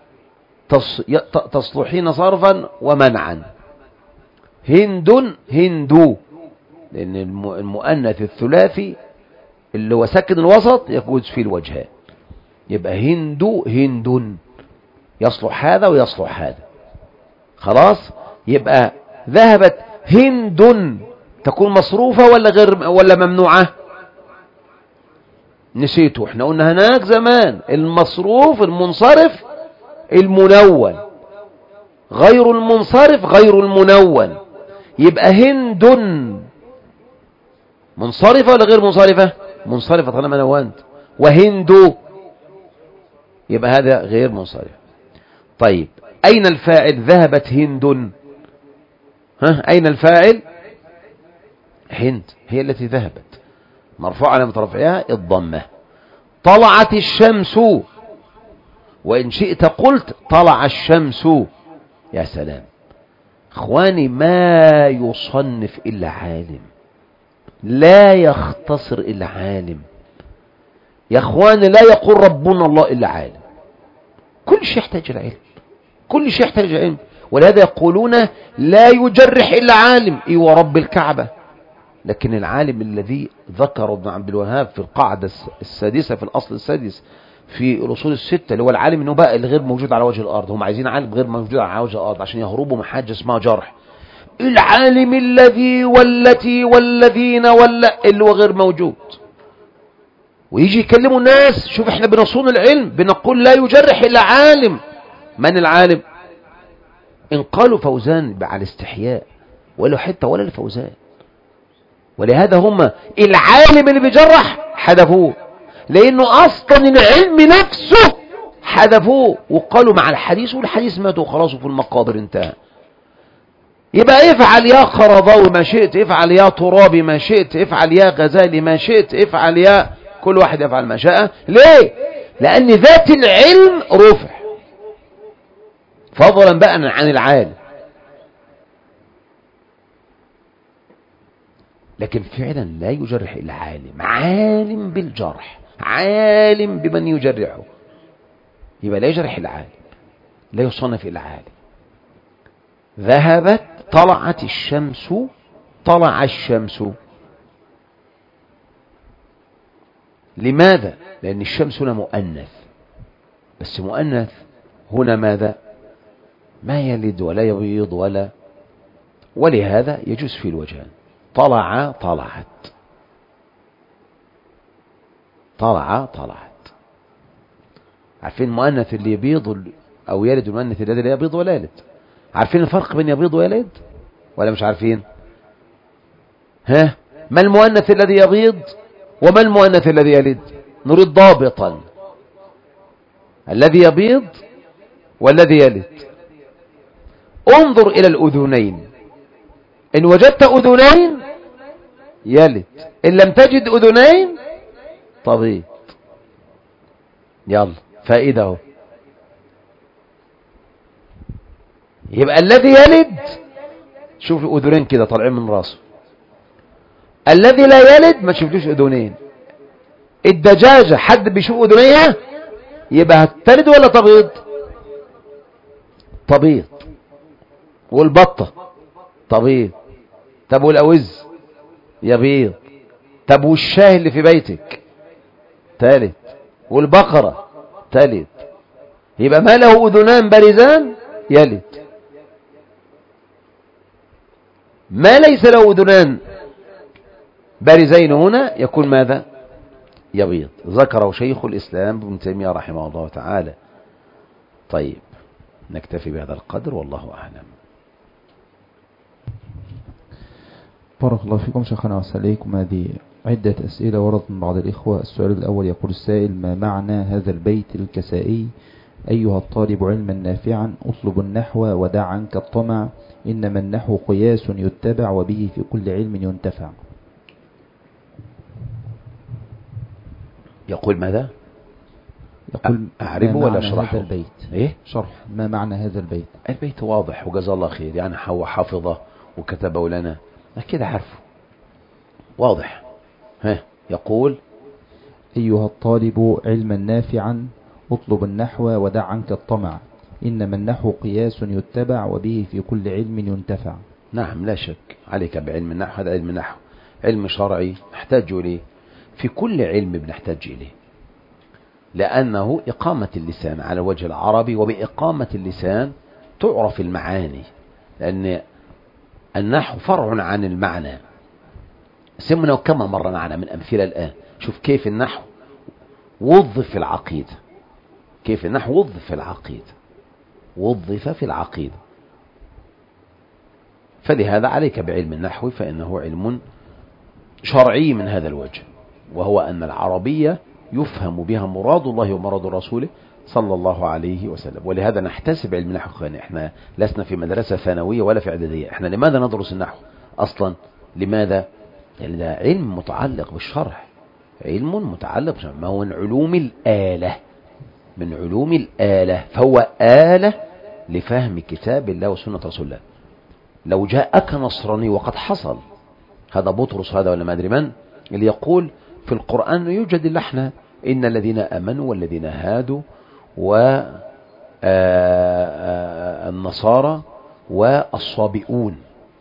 تصلحين صرفا ومنعا. هند هندو، لأن المؤنث الثلاثي اللي هو ساكن الوسط يجوز فيه الوجهان. يبقى هندو هند، يصلح هذا ويصلح هذا. خلاص. يبقى ذهبت هند تكون مصروفة ولا غير ولا ممنوعة؟ نسيته. احنا قلنا هناك زمان المصروف المنصرف المنون، غير المنصرف غير المنون. يبقى هند منصرفة ولا غير منصرفة؟ منصرفة طالما نونت. وهند يبقى هذا غير منصرف. طيب أين الفاعل؟ ذهبت هند. ها أين الفاعل؟ هند هي التي ذهبت، مرفوع علامة رفعها الضمة. طلعت الشمس، وإن شئت قلت طلع الشمس. يا سلام اخواني، ما يصنف إلا عالم، لا يختصر إلا عالم. يا اخواني لا يقول ربنا الله إلا عالم. كل شيء يحتاج العلم، كل شيء يحتاج العلم. ولهذا يقولون لا يجرح إلا عالم. إي ورب الكعبة. لكن العالم الذي ذكر ابن عبد الوهاب في القاعدة السادسة في الأصل السادس في الأصول الستة، اللي هو العالم إنه بقى الغير موجود على وجه الأرض. هم عايزين عالم غير موجود على وجه الأرض عشان يهربوا من حاجة اسمها جرح. العالم الذي والتي والذين ولا اللي هو غير موجود، ويجي يكلموا الناس. شوف احنا بنصون العلم بنقول لا يجرح إلا عالم. من العالم؟ إن قالوا فوزان على استحياء، ولو حتى ولا الفوزان. ولهذا هم العالم اللي بيجرح حذفوه، لأنه أصلا العلم نفسه حذفوه وقالوا مع الحديث، والحديث ماتوا خلاص في المقابر انتهى. يبقى افعل يا خرضاوي ما شئت، افعل يا ترابي ما شئت، افعل يا غزالي ما شئت، افعل يا كل واحد يفعل ما شاء. ليه؟ لأن ذات العلم رفع، فضلا بقى عن العالم. لكن فعلا لا يجرح إلا عالم، عالم بالجرح، عالم بمن يجرحه. يبقى لا يجرح إلا عالم، لا يصنف إلا عالم. ذهبت، طلعت الشمس، طلع الشمس. لماذا؟ لأن الشمس هنا مؤنث، بس مؤنث هنا ماذا؟ ما يلد ولا يبيض ولا، ولهذا يجوز في الوجهان. طلع طلعت، طلع طلعت. عارفين المؤنث اللي يبيض أو يلد، المؤنث الذي لا يبيض ولا يلد؟ عارفين الفرق بين يبيض ويلد ولا مش عارفين؟ ها، ما المؤنث الذي يبيض وما المؤنث الذي يلد؟ نريد ضابطا. الذي يبيض والذي يلد. انظر إلى الأذنين، إن وجدت أذنين يلد، إن لم تجد أذنين تبيض. يلا فائدة. يبقى الذي يلد، شوف أذنين كده طالعين من راسه. الذي لا يلد ما تشوفلوش أذنين. الدجاجة حد بيشوف أذنيها؟ يبقى هتلد ولا تبيض؟ تبيض. والبطة تبيض. طب والأوز يبيض. طب والشاه اللي في بيتك تالت. والبقرة تالت. يبقى ما له أذنان بارزان يلد، ما ليس له أذنان بارزين هنا يكون ماذا؟ يبيض. ذكره شيخ الإسلام ابن تيمية رحمه الله تعالى. طيب نكتفي بهذا القدر والله أعلم. بارك الله فيكم شيخنا وسليكم. هذه عدة أسئلة وردت من بعض الإخوة. السؤال الأول يقول السائل: ما معنى هذا البيت الكسائي: أيها الطالب علما نافعا اطلب النحو ودع عنك الطمع، إنما النحو قياس يتبع وبه في كل علم ينتفع. يقول ماذا؟ يقول أعربه ولا أشرحه؟ هذا البيت إيه؟ شرح ما معنى هذا البيت. البيت واضح وجزا الله خير، يعني هو حافظه وكتبه لنا كده عارفه واضح. ها يقول: أيها الطالب علما نافعا اطلب النحو ودع عنك الطمع، إنما النحو قياس يتبع وبه في كل علم ينتفع. نعم لا شك عليك بعلم النحو. هذا علم النحو علم شرعي نحتاج إليه، في كل علم بنحتاج إليه، لأنه إقامة اللسان على وجه العربي، وبإقامة اللسان تعرف المعاني، لأن النحو فرع عن المعنى. سمنا كما مرة معنا من أمثلة الآن. شوف كيف النحو وظف في العقيدة، كيف النحو وظف في العقيدة، وظف في العقيدة. فلهذا عليك بعلم النحو، فإنه علم شرعي من هذا الوجه، وهو أن العربية يفهم بها مراد الله ومراد رسوله صلى الله عليه وسلم. ولهذا نحتسب علم النحو. خاني احنا لسنا في مدرسة ثانوية ولا في إعدادية. احنا لماذا ندرس النحو أصلا؟ لماذا؟ لأن ده علم متعلق بالشرح، علم متعلق بالشرح، ما هو من علوم الآلة، من علوم الآلة، فهو آلة لفهم كتاب الله وسنة رسول الله. لو جاءك نصراني، وقد حصل، هذا بطرس هذا ولا ما أدري من، اللي يقول في القرآن يوجد اللحن إن الذين آمنوا والذين هادوا والنصارى والصابئون،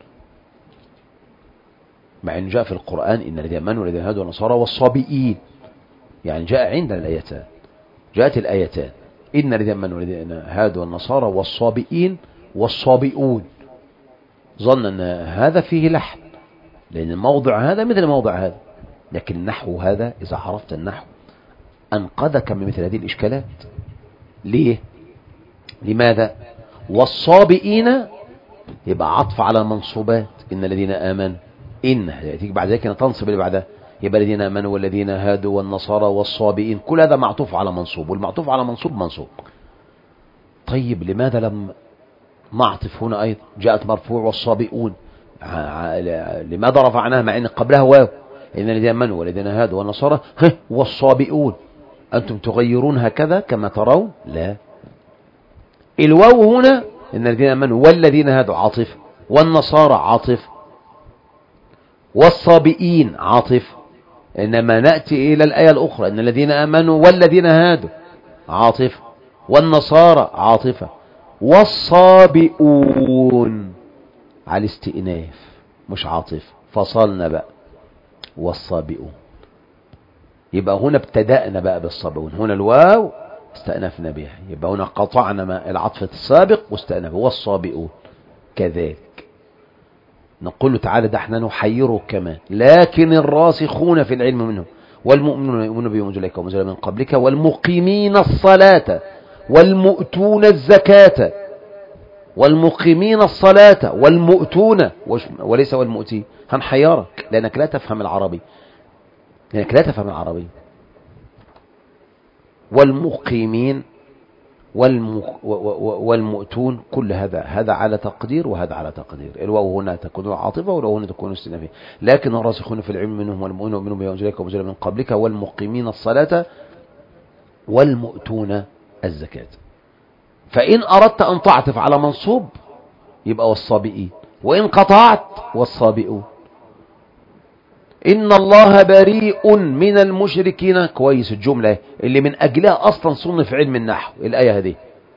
مع أن جاء في القرآن إن الذين آمنوا والذين هادوا والنصارى والصابئين، يعني جاء عندنا الآيتان، جاءت الآيتان إن الذين آمنوا والذين هادوا والنصارى والصابئين والصابئون، ظن أن هذا فيه لحن، لأن الموضع هذا مثل موضع هذا. لكن النحو هذا إذا عرفت النحو أنقذك من مثل هذه الإشكالات. ليه؟ لماذا؟ والصابئين يبقى عطف على المنصوبات، إن الذين آمنوا، إن تيجي بعد ذلك تنصب اللي بعدها، يبقى الذين آمنوا والذين هادوا والنصارى والصابئين، كل هذا معطوف على منصوب، والمعطوف على منصوب منصوب. طيب لماذا لم معطف هنا أيضا جاءت مرفوع والصابئون؟ لماذا رفعناها مع أن قبلها واو؟ إن الذين آمنوا والذين هادوا والنصارى والصابئون، أنتم تغيرون هكذا كما ترون؟ لا، الواو هنا إن الذين آمنوا والذين هادوا عاطف، والنصارى عاطف، والصابئين عاطف. إنما نأتي إلى الآية الأخرى إن الذين آمنوا والذين هادوا عاطف، والنصارى عاطفة، والصابئون على الاستئناف مش عاطف، فصلنا بقى والصابئون. يبقى هنا ابتدأنا بقى بالصابئون، هنا الواو استأنفنا بها، يبقى هنا قطعنا ما العطف السابق واستأنف، والصابئون كذلك. نقول له تعالى ده احنا نحيره كمان، لكن الراسخون في العلم منهم والمؤمنون يؤمنون بما أنزل إليك وما أنزل من قبلك والمقيمين الصلاة والمؤتون الزكاة، والمقيمين الصلاة والمؤتون، وليس والمؤتين. هنحيرك لأنك لا تفهم العربي، لأنك لا تفهم العربي. والمقيمين والمؤتون، كل هذا هذا على تقدير وهذا على تقدير. الواو هنا تكون عاطفة والواو هنا تكون استئنافية. لكن الراسخون في العلم منهم والمؤمنون يؤمنون بما أنزل إليك وما أنزل من قبلك والمقيمين الصلاة والمؤتون الزكاة. فإن أردت أن تعطف على منصوب يبقى والصابئين، وإن قطعت والصابئون. إن الله بريء من المشركين، كويس الجملة اللي من أجلها أصلا صنف علم النحو الآية هذه.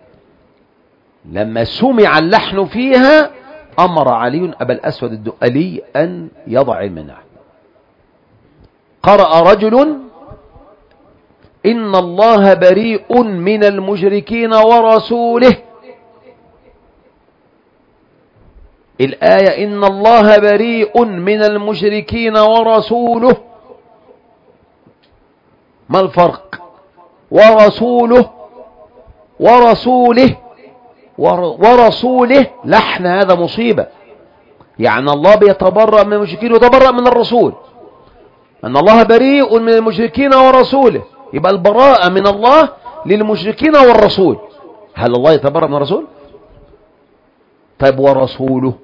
لما سمع اللحن فيها أمر علي أبا الأسود الدؤلي أن يضع علم النحو. قرأ رجل إن الله بريء من المشركين ورسوله، الآية إن الله بريء من المشركين ورسوله، ما الفرق؟ ورسوله ورسوله ورسوله لحن، هذا مصيبة. يعني الله بيتبرأ من المشركين ويتبرأ من الرسول. أن الله بريء من المشركين ورسوله، يبقى البراءة من الله للمشركين والرسول. هل الله يتبرأ من الرسول؟ طيب ورسوله؟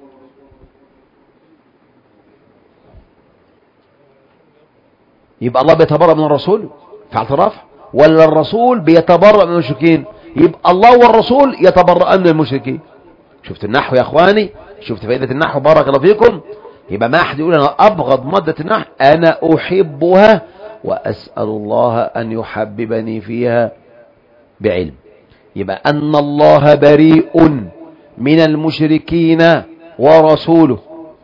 يبقى الله بيتبرأ من الرسول في اعتراف، ولا الرسول بيتبرأ من المشركين؟ يبقى الله والرسول يتبرأ من المشركين. شفت النحو يا اخواني؟ شفت فائدة النحو؟ بارك الله فيكم. يبقى ما احد يقول انا ابغض مادة النحو، انا احبها واسأل الله ان يحببني فيها بعلم. يبقى ان الله بريء من المشركين ورسوله،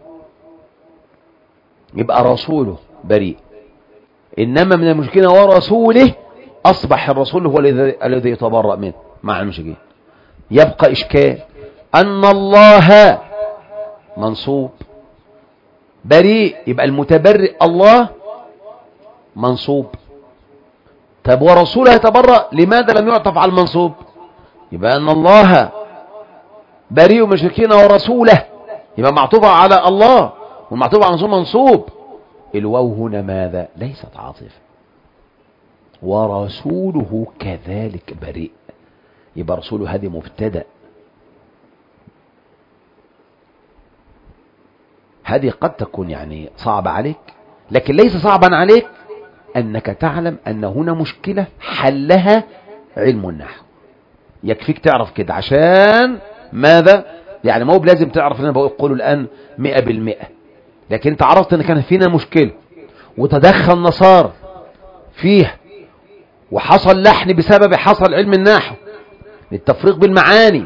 يبقى رسوله بريء. إنما من المشركين ورسوله أصبح الرسول هو الذي يتبرأ منه مع المشركين. يبقى إشكال أن الله منصوب، بريء يبقى المتبرئ الله منصوب. طب ورسوله يتبرأ، لماذا لم يعطف على المنصوب؟ يبقى أن الله بريء من المشركين ورسوله، يبقى معطوفة على الله والمعطوفة على منصوب منصوب. الواو هنا ماذا؟ ليست عاطفة. ورسوله كذلك بريء، يبقى رسوله هذه مبتدأ. هذه قد تكون يعني صعبة عليك، لكن ليس صعبا عليك أنك تعلم أن هنا مشكلة حلها علم النحو. يكفيك تعرف كده عشان ماذا؟ يعني ما هو لازم تعرف. أنا بقوله الآن مئة بالمئة، لكن أنت عرفت أن كان فينا مشكلة وتدخل نصارى فيها وحصل لحن بسبب حصل علم النحو للتفريق بالمعاني.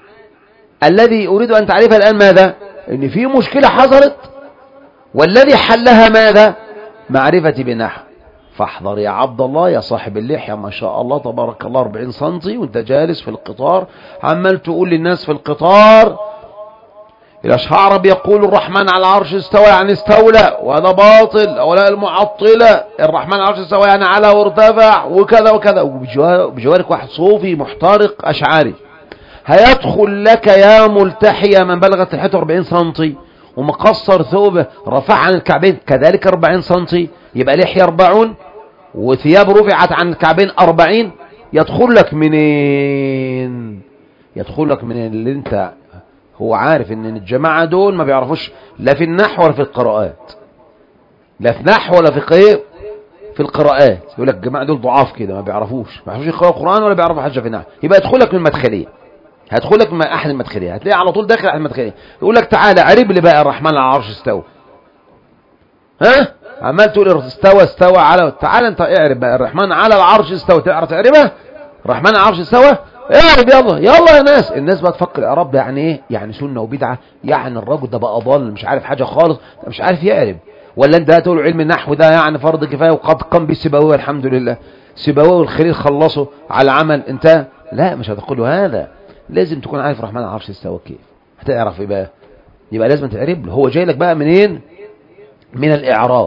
الذي أريد أن تعرفها الآن ماذا؟ أن في مشكلة حصلت والذي حلها ماذا؟ معرفتي بالنحو. فاحذر يا عبد الله يا صاحب اللحية ما شاء الله تبارك الله أربعين سنتي وانت جالس في القطار عمال تقول للناس في القطار الأشاعرة بيقول الرحمن على العرش استوى يعني استولى، وهذا باطل. أولا المعطلة الرحمن على العرش استوى يعني على وارتفع وكذا وكذا، وبجوارك واحد صوفي محترق أشعري هيدخل لك يا ملتحية من بلغت لحيته أربعين سنتي ومقصر ثوبه رفع عن الكعبين كذلك أربعين سنتي، يبقى لحية أربعون وثياب رفعت عن الكعبين أربعين. يدخل لك منين؟ يدخل لك من اللي انت هو عارف ان الجماعة دول ما بيعرفوش لا في النحو ولا في القراءات، لا في نحو ولا في قيم في القراءات. يقول لك الجماعة دول ضعاف كده ما بيعرفوش ما بيعرفوش يقرأوا القرآن ولا بيعرفوا حاجة في النحو. يبقى يدخل لك من المدخلية، هدخل لك من احد المدخلية، هتلاقي على طول داخل احد المدخلية يقول لك تعالى عرب لي بقى الرحمن على العرش استوى. ها عمال تقول استوى استوى على، تعالى انت اعرب بقى الرحمن على العرش استوى. تعرف تعربها؟ الرحمن على العرش استوى اعرب يلا يلا يا ناس. الناس بقى تفكر الاعراب ده يعني ايه؟ يعني سنة وبدعة، يعني الراجل ده بقى ضال مش عارف حاجة خالص مش عارف يعرب. ولا انت هتقول علم النحو ده يعني فرض كفاية وقد قام به سيبويه الحمد لله، سيبويه والخليل خلصوا على عمل انتهى. لا مش هتقوله هذا، لازم تكون عارف الرحمن على العرش استوى كيف. هتعرف ايه بقى؟ يبقى لازم تعرب له. هو جاي لك بقى منين؟ من الاعراب،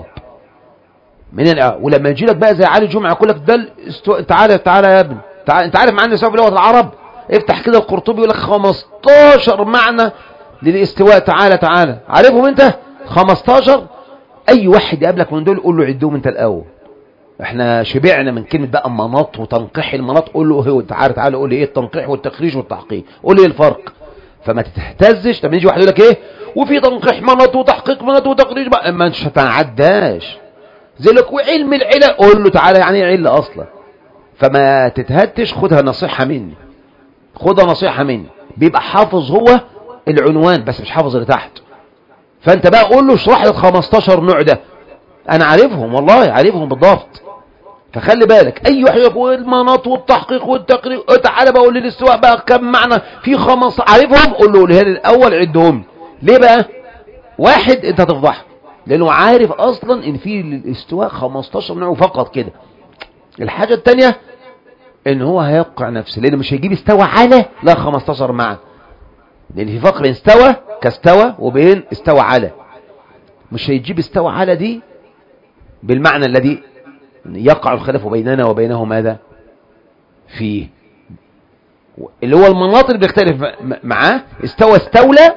من الاعراب. ولما يجي لك بقى زي علي جمعة يقول لك ده استو... تعالى تعالى يا ابني تعالى. انت عارف معنى الاستواء في لغة العرب؟ افتح كده القرطبي يقول لك خمستاشر معنى للاستواء. تعالى تعالى عارفهم انت خمستاشر؟ اي واحد يقابلك من دول قول له عدهم انت الاول. احنا شبعنا من كلمة بقى مناط وتنقيح المناط. قول له هو تعالى تعالى قول لي ايه التنقيح والتخريج والتحقيق، قول لي ايه الفرق. فما تتهتزش. طب يجي واحد يقول لك ايه وفي تنقيح مناط وتحقيق مناط وتخريج بقى ما انتش هتعداش زي لك. وعلم العلة قول له تعالى يعني ايه علة اصلا. فما تتهتش، خدها نصيحة مني، خدها نصيحة مني. بيبقى حافظ هو العنوان بس مش حافظ اللي تحت. فانت بقى قول له اشرح لي ال خمستاشر نوع ده، انا عارفهم والله عارفهم بالضبط. فخلي بالك اي واحد يقول المناط والتحقيق والتقرير تعالى بقول لي الاستواء بقى كم معنى في خمس عارفهم، قول له قولها لي الاول عدهم. ليه بقى؟ واحد انت هتفضحه لانه عارف اصلا ان في الاستواء خمستاشر نوع فقط كده. الحاجة الثانية ان هو هيوقع نفسه لانه مش هيجيب استوى على لا خمستاشر معنى، لان في فرق بين استوى كاستوى وبين استوى على. مش هيجيب استوى على دي بالمعنى الذي يقع الخلاف بيننا وبينه ماذا فيه، اللي هو المناط اللي بيختلف معاه. استوى استولى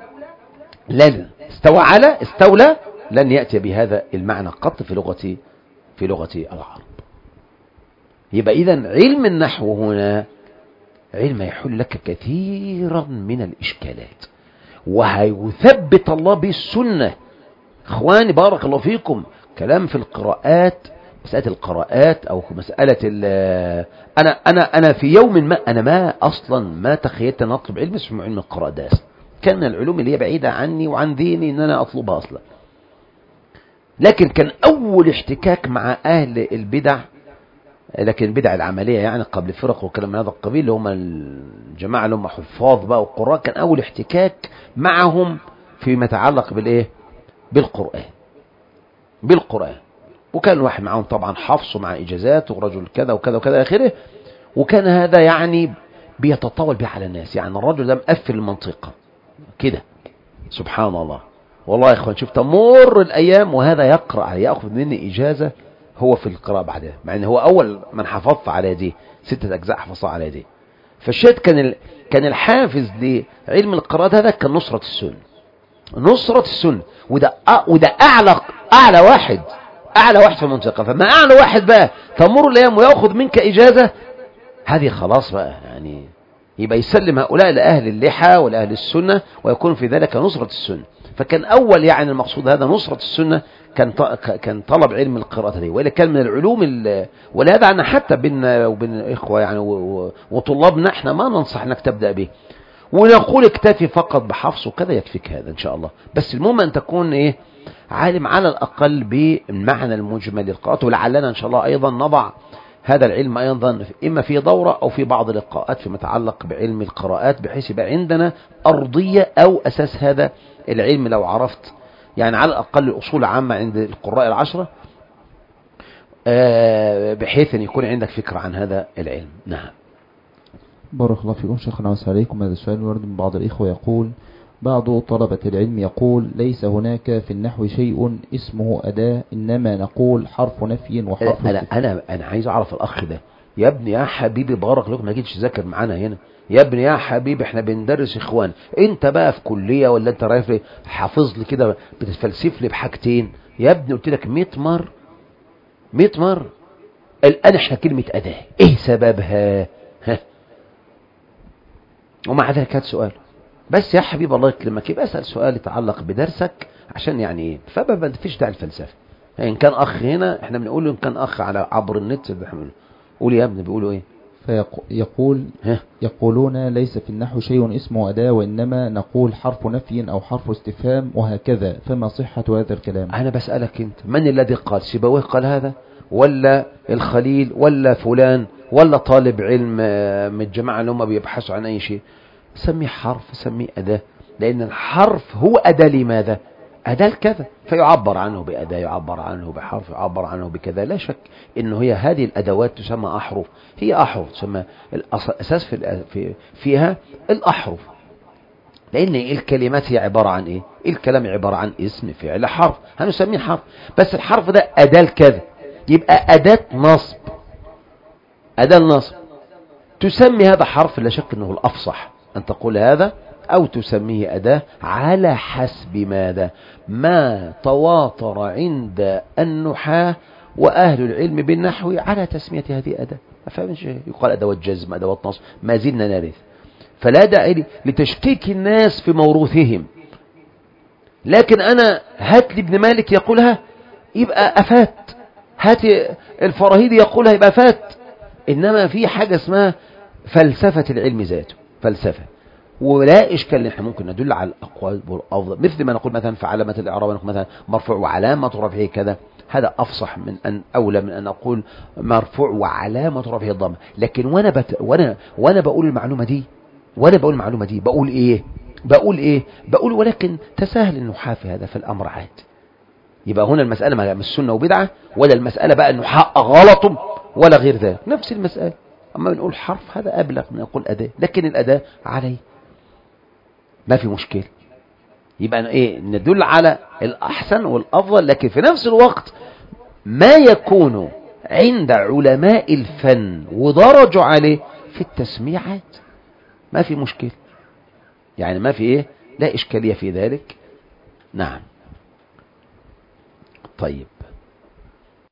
لن استوى على استولى لن يأتي بهذا المعنى قط في لغة في لغة العرب. يبقى إذن علم النحو هنا علم يحل لك كثيرا من الإشكالات وهيثبت الله بالسنة. اخواني بارك الله فيكم، كلام في القراءات، مسألة القراءات او مسألة انا انا انا في يوم ما انا ما اصلا ما تخيلت ان اطلب علم اسمه علم القراءات ده. كان العلوم اللي هي بعيدة عني وعن ديني ان انا اطلبها اصلا. لكن كان اول احتكاك مع اهل البدع، لكن البدع العملية يعني قبل الفرق وكلام من هذا القبيل اللي هم الجماعة اللي هم حفاظ بقى والقراء، كان اول احتكاك معهم فيما يتعلق بالايه بالقرآن بالقرآن وكان واحد معهم طبعا حفص مع إجازات ورجل كذا وكذا وكذا آخره. وكان هذا يعني بيتطاول به على الناس، يعني الرجل ده مقفل المنطقة كده سبحان الله. والله يا إخوان شوف تمر الأيام وهذا يقرأ يأخذ مني إجازة هو في القراءة بعدها، مع أنه هو أول من حفظت على دي ستة أجزاء حفظها على دي. فالشيء كان ال... كان الحافز لعلم القراءات هذا كان نصرة السنة، نصرة السنة. وده وده أعلى أعلى واحد أعلى واحد في المنطقة. فما أعلى واحد بقى تمر الأيام ويأخذ منك إجازة، هذه خلاص بقى يعني يبقى يسلم هؤلاء لأهل اللحى ولأهل السنة، ويكون في ذلك نصرة السنة. فكان أول يعني المقصود هذا نصرة السنة، كان كان طلب علم القراءة دي، وإلا كان من العلوم. ولهذا أنا حتى بيننا وبين الإخوة يعني وطلابنا احنا ما ننصح أنك تبدأ به، ونقول اكتفي فقط بحفظ وكذا يكفيك هذا إن شاء الله. بس المهم أن تكون إيه عالم على الأقل بالمعنى المجمل للقراءة. ولعلنا إن شاء الله أيضا نضع هذا العلم أيضا إما في دورة أو في بعض اللقاءات فيما يتعلق بعلم القراءات، بحيث يبقى عندنا أرضية أو أساس هذا العلم لو عرفت يعني على الأقل الأصول عامة عند القراء العشرة، بحيث أن يكون عندك فكرة عن هذا العلم. نعم. بارك الله فيكم شيخنا وسهلا عليكم. هذا السؤال ورد من بعض الإخوة يقول: بعض طلبة العلم يقول: ليس هناك في النحو شيء اسمه أداة، إنما نقول حرف نفي وحرف أنا أنا أنا عايز أعرف الأخ ده. يا ابني يا حبيبي بارك لكم، ما جيتش تذاكر معانا هنا يا ابني يا حبيبي، احنا بندرس اخوان. انت بقى في كلية ولا انت رايح لي حافظ لي كده بتتفلسف لي بحاجتين يا ابني؟ قلت لك مئة مرة مئة مرة الآن احنا كلمة أداة ايه سببها؟ ها. ومع ذلك هات سؤال بس يا حبيبي الله يكرمك، يبقى اسأل سؤال يتعلق بدرسك عشان يعني ايه، فما فيش داعي الفلسفة. ان كان اخ هنا احنا بنقول له، ان كان اخ على عبر النت بنقول قول يا ابني، بيقولوا ايه؟ فيقول يقولون ليس في النحو شيء اسمه أداة، وإنما نقول حرف نفي أو حرف استفهام وهكذا، فما صحة هذا الكلام؟ أنا بسألك أنت، من الذي قال؟ سيبويه قال هذا، ولا الخليل، ولا فلان، ولا طالب علم من الجماعة اللي هم بيبحثوا عن أي شيء؟ سميه حرف، سميه أداة، لأن الحرف هو أداة. لماذا؟ أداة كذا، فيعبر عنه بأداة، يعبر عنه بحرف، يعبر عنه بكذا. لا شك إنه هي هذه الأدوات تسمى أحرف، هي أحرف تسمى الأساس في فيها الأحرف، لأن الكلمات هي عبارة عن إيه؟ الكلام عبارة عن اسم فعل حرف، هنسميه حرف. بس الحرف ده أداة كذا، يبقى أداة نصب، أداة النصب تسمي هذا حرف. لا شك أنه الأفصح أن تقول هذا، أو تسميه أداة على حسب ماذا؟ ما تواتر عند النحاة وأهل العلم بالنحو على تسمية هذه أداة. ما فهمش؟ يقال أدوات جزم، أدوات نصب، ما زلنا نرث. فلا داعي لتشكيك الناس في موروثهم. لكن أنا هات لي ابن مالك يقولها يبقى أفات، هات الفراهيدي يقولها يبقى أفات. إنما في حاجة اسمها فلسفة العلم ذاته، فلسفة، ولا إشكال. نحن ممكن ندل على الأقوال والأفضل، مثل ما نقول مثلا في علامة الإعراب نقول مثلا مرفوع وعلامة رفعه كذا، هذا أفصح من أن أولى من أن أقول مرفوع وعلامة رفعه الضمة. لكن وأنا بت... وأنا وأنا بقول المعلومة دي وأنا بقول المعلومة دي بقول إيه؟ بقول إيه؟ بقول ولكن تساهل النحاة في هذا، في الأمر عاد. يبقى هنا المسألة مش سنة وبدعة، ولا المسألة بقى أنه حق غلط ولا غير ذلك، نفس المسألة. أما بنقول حرف هذا أبلغ من أقول أداة، لكن الأداة عليه ما في مشكلة. يبقى إيه؟ ندل على الأحسن والأفضل، لكن في نفس الوقت ما يكون عند علماء الفن ودرجوا عليه في التسميعات ما في مشكلة، يعني ما في إيه؟ لا إشكالية في ذلك. نعم. طيب،